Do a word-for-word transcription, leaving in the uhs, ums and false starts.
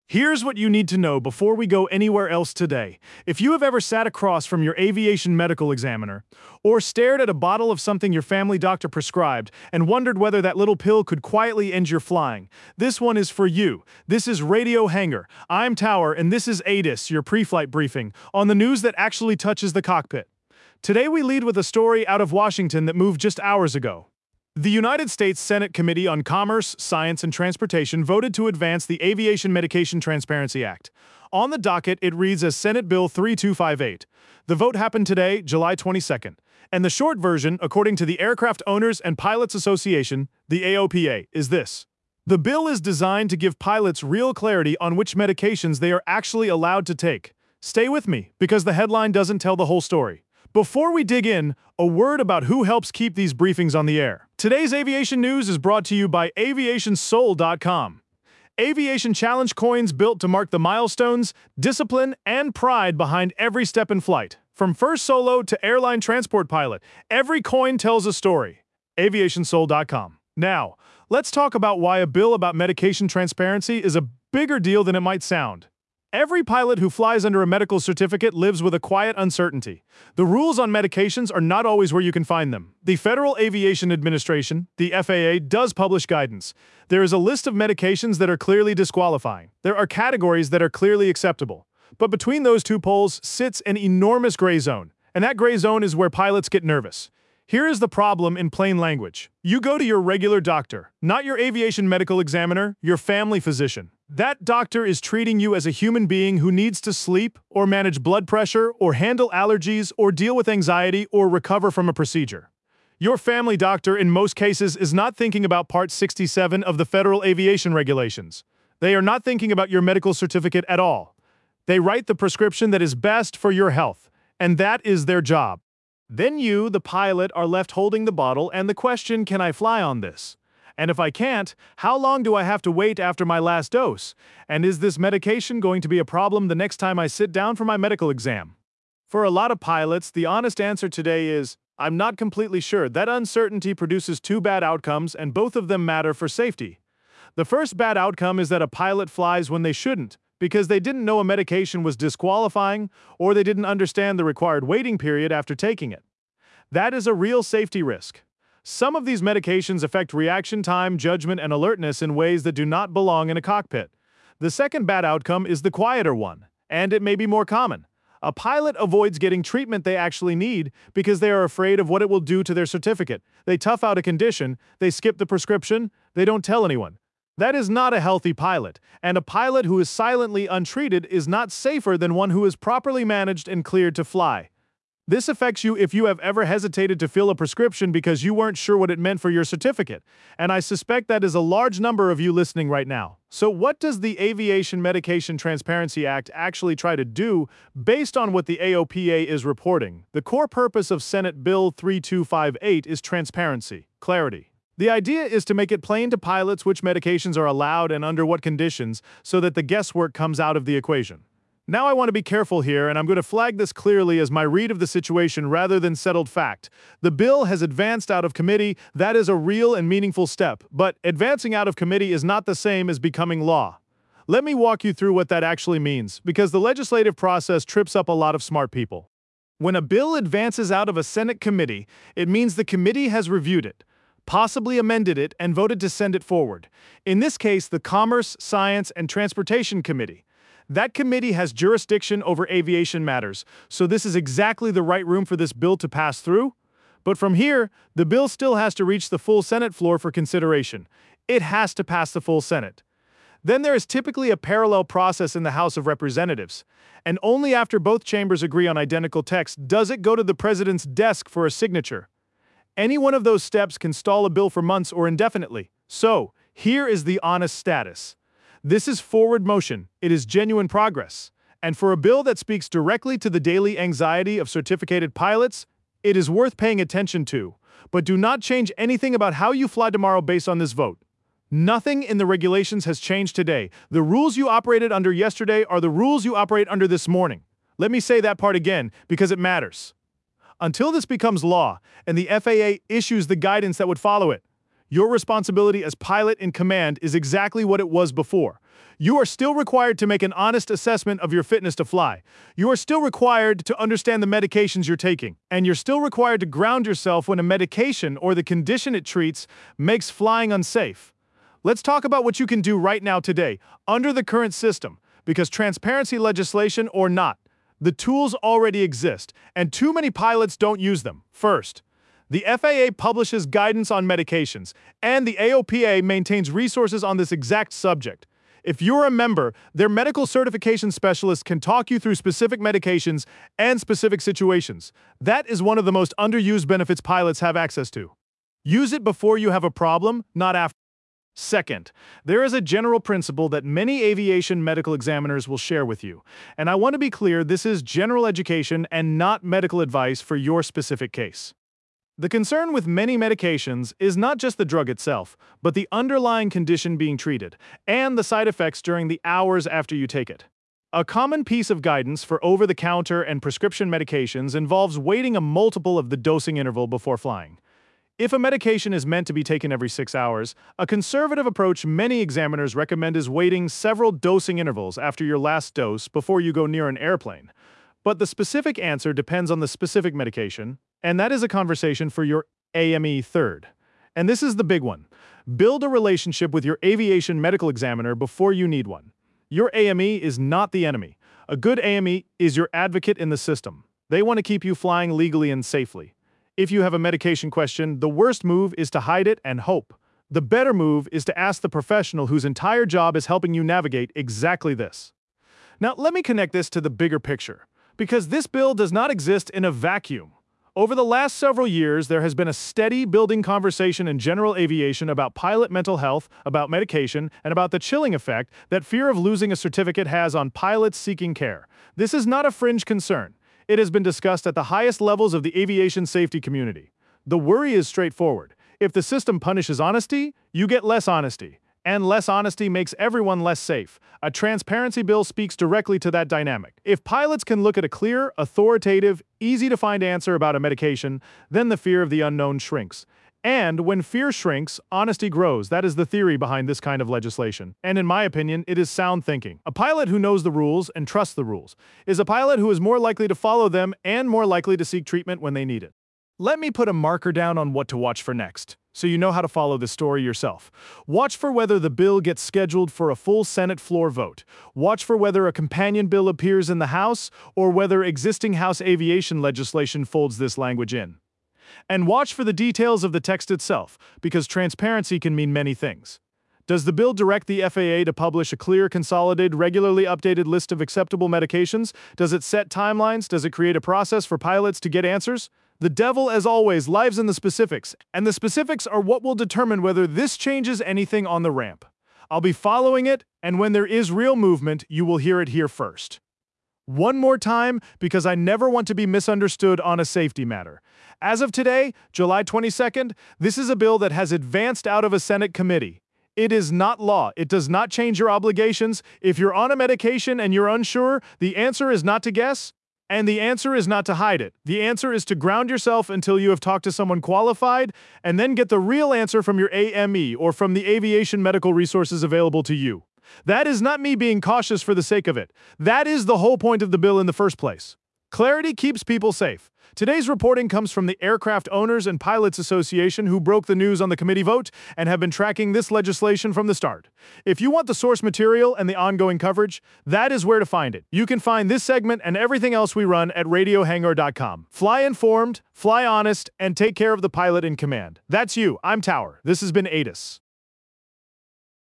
Here's what you need to know before we go anywhere else today. If you have ever sat across from your aviation medical examiner, or stared at a bottle of something your family doctor prescribed and wondered whether that little pill could quietly end your flying, this one is for you. This is Radio Hangar. I'm Tower, and this is A T I S, your pre-flight briefing, on the news that actually touches the cockpit. Today we lead with a story out of Washington that moved just hours ago. The United States Senate Committee on Commerce, Science, and Transportation voted to advance the Aviation Medication Transparency Act. On the docket, it reads as Senate Bill three two five eight. The vote happened today, July twenty-second. And the short version, according to the Aircraft Owners and Pilots Association, the A O P A, is this. The bill is designed to give pilots real clarity on which medications they are actually allowed to take. Stay with me, because the headline doesn't tell the whole story. Before we dig in, a word about who helps keep these briefings on the air. Today's aviation news is brought to you by aviation soul dot com. Aviation challenge coins built to mark the milestones, discipline, and pride behind every step in flight. From first solo to airline transport pilot, every coin tells a story. aviation soul dot com. Now, let's talk about why a bill about medication transparency is a bigger deal than it might sound. Every pilot who flies under a medical certificate lives with a quiet uncertainty. The rules on medications are not always where you can find them. The Federal Aviation Administration, the F A A, does publish guidance. There is a list of medications that are clearly disqualifying. There are categories that are clearly acceptable. But between those two poles sits an enormous gray zone, and that gray zone is where pilots get nervous. Here is the problem in plain language. You go to your regular doctor, not your aviation medical examiner, your family physician. That doctor is treating you as a human being who needs to sleep, or manage blood pressure, or handle allergies, or deal with anxiety, or recover from a procedure. Your family doctor, in most cases, is not thinking about Part sixty-seven of the Federal Aviation Regulations. They are not thinking about your medical certificate at all. They write the prescription that is best for your health, and that is their job. Then you, the pilot, are left holding the bottle and the question, can I fly on this? And if I can't, how long do I have to wait after my last dose? And is this medication going to be a problem the next time I sit down for my medical exam? For a lot of pilots, the honest answer today is, I'm not completely sure. That uncertainty produces two bad outcomes, and both of them matter for safety. The first bad outcome is that a pilot flies when they shouldn't, because they didn't know a medication was disqualifying, or they didn't understand the required waiting period after taking it. That is a real safety risk. Some of these medications affect reaction time, judgment, and alertness in ways that do not belong in a cockpit. The second bad outcome is the quieter one, and it may be more common. A pilot avoids getting treatment they actually need because they are afraid of what it will do to their certificate. They tough out a condition, they skip the prescription, they don't tell anyone. That is not a healthy pilot, and a pilot who is silently untreated is not safer than one who is properly managed and cleared to fly. This affects you if you have ever hesitated to fill a prescription because you weren't sure what it meant for your certificate, and I suspect that is a large number of you listening right now. So what does the Aviation Medication Transparency Act actually try to do based on what the A O P A is reporting? The core purpose of Senate Bill three two five eight is transparency, clarity. The idea is to make it plain to pilots which medications are allowed and under what conditions so that the guesswork comes out of the equation. Now I want to be careful here, and I'm going to flag this clearly as my read of the situation rather than settled fact. The bill has advanced out of committee. That is a real and meaningful step, but advancing out of committee is not the same as becoming law. Let me walk you through what that actually means, because the legislative process trips up a lot of smart people. When a bill advances out of a Senate committee, it means the committee has reviewed it, possibly amended it, and voted to send it forward. In this case, the Commerce, Science, and Transportation Committee. That committee has jurisdiction over aviation matters, so this is exactly the right room for this bill to pass through. But from here, the bill still has to reach the full Senate floor for consideration. It has to pass the full Senate. Then there is typically a parallel process in the House of Representatives, and only after both chambers agree on identical text does it go to the president's desk for a signature. Any one of those steps can stall a bill for months or indefinitely. So, here is the honest status. This is forward motion. It is genuine progress. And for a bill that speaks directly to the daily anxiety of certificated pilots, it is worth paying attention to. But do not change anything about how you fly tomorrow based on this vote. Nothing in the regulations has changed today. The rules you operated under yesterday are the rules you operate under this morning. Let me say that part again, because it matters. Until this becomes law, and the F A A issues the guidance that would follow it, Your responsibility as pilot in command is exactly what it was before. You are still required to make an honest assessment of your fitness to fly. You are still required to understand the medications you're taking. And you're still required to ground yourself when a medication or the condition it treats makes flying unsafe. Let's talk about what you can do right now today, under the current system, because transparency legislation or not, the tools already exist, and too many pilots don't use them. First, the F A A publishes guidance on medications, and the A O P A maintains resources on this exact subject. If you're a member, their medical certification specialist can talk you through specific medications and specific situations. That is one of the most underused benefits pilots have access to. Use it before you have a problem, not after. Second, there is a general principle that many aviation medical examiners will share with you. And I want to be clear, this is general education and not medical advice for your specific case. The concern with many medications is not just the drug itself, but the underlying condition being treated, and the side effects during the hours after you take it. A common piece of guidance for over-the-counter and prescription medications involves waiting a multiple of the dosing interval before flying. If a medication is meant to be taken every six hours, a conservative approach many examiners recommend is waiting several dosing intervals after your last dose before you go near an airplane. But the specific answer depends on the specific medication, and that is a conversation for your A M E third. And this is the big one. Build a relationship with your aviation medical examiner before you need one. Your A M E is not the enemy. A good A M E is your advocate in the system. They want to keep you flying legally and safely. If you have a medication question, the worst move is to hide it and hope. The better move is to ask the professional whose entire job is helping you navigate exactly this. Now, let me connect this to the bigger picture, because this bill does not exist in a vacuum. Over the last several years, there has been a steady building conversation in general aviation about pilot mental health, about medication, and about the chilling effect that fear of losing a certificate has on pilots seeking care. This is not a fringe concern. It has been discussed at the highest levels of the aviation safety community. The worry is straightforward. If the system punishes honesty, you get less honesty. And less honesty makes everyone less safe. A transparency bill speaks directly to that dynamic. If pilots can look at a clear, authoritative, easy-to-find answer about a medication, then the fear of the unknown shrinks. And when fear shrinks, honesty grows. That is the theory behind this kind of legislation. And in my opinion, it is sound thinking. A pilot who knows the rules and trusts the rules is a pilot who is more likely to follow them and more likely to seek treatment when they need it. Let me put a marker down on what to watch for next, so you know how to follow this story yourself. Watch for whether the bill gets scheduled for a full Senate floor vote. Watch for whether a companion bill appears in the House, or whether existing House aviation legislation folds this language in. And watch for the details of the text itself, because transparency can mean many things. Does the bill direct the F A A to publish a clear, consolidated, regularly updated list of acceptable medications? Does it set timelines? Does it create a process for pilots to get answers? The devil, as always, lies in the specifics, and the specifics are what will determine whether this changes anything on the ramp. I'll be following it, and when there is real movement, you will hear it here first. One more time, because I never want to be misunderstood on a safety matter. As of today, July twenty-second, this is a bill that has advanced out of a Senate committee. It is not law. It does not change your obligations. If you're on a medication and you're unsure, the answer is not to guess, and the answer is not to hide it. The answer is to ground yourself until you have talked to someone qualified, and then get the real answer from your A M E or from the aviation medical resources available to you. That is not me being cautious for the sake of it. That is the whole point of the bill in the first place. Clarity keeps people safe. Today's reporting comes from the Aircraft Owners and Pilots Association, who broke the news on the committee vote and have been tracking this legislation from the start. If you want the source material and the ongoing coverage, that is where to find it. You can find this segment and everything else we run at radio hangar dot com. Fly informed, fly honest, and take care of the pilot in command. That's you. I'm Tower. This has been A T I S.